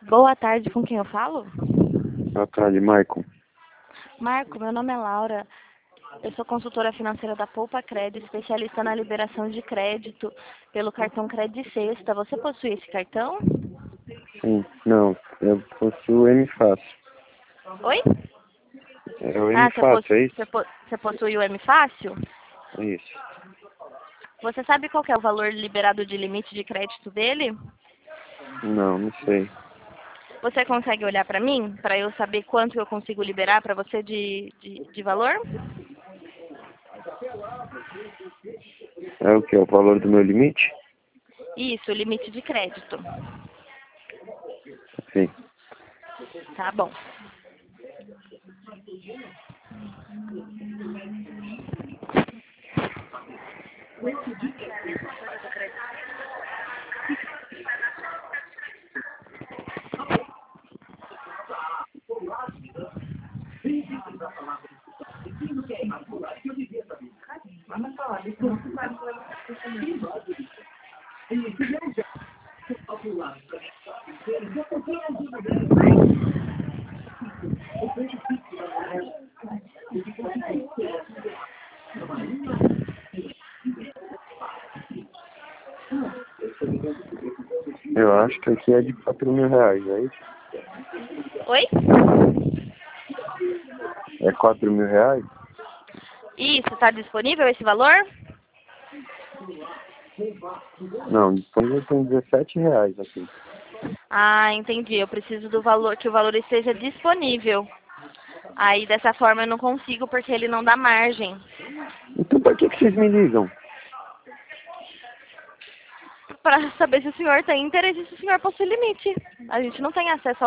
Boa tarde, com quem eu falo? Boa tarde, Maicon. Marco, meu nome é Laura. Eu sou consultora financeira da Poupa Crédito, especialista na liberação de crédito pelo cartão Crédito Sexta. Você possui esse cartão? Sim, não, eu possuo M Fácil. Oi? É o M Fácil, é isso? Você possui o M Fácil? Isso. Você sabe qual que é o valor liberado de limite de crédito dele? Não sei. Você consegue olhar para mim, para eu saber quanto eu consigo liberar para você de valor? É o que? O valor do meu limite? Isso, limite de crédito. Sim. Tá bom. Eu acho que aqui é de 4.000 reais, é isso? Oi? É 4.000 reais? Isso, está disponível esse valor? Não, disponível tem 17 reais aqui. Ah, entendi. Eu preciso do valor, que o valor esteja disponível. Aí dessa forma eu não consigo porque ele não dá margem. Então pra que vocês me ligam? Para saber se o senhor tem interesse, se o senhor possui limite. A gente não tem acesso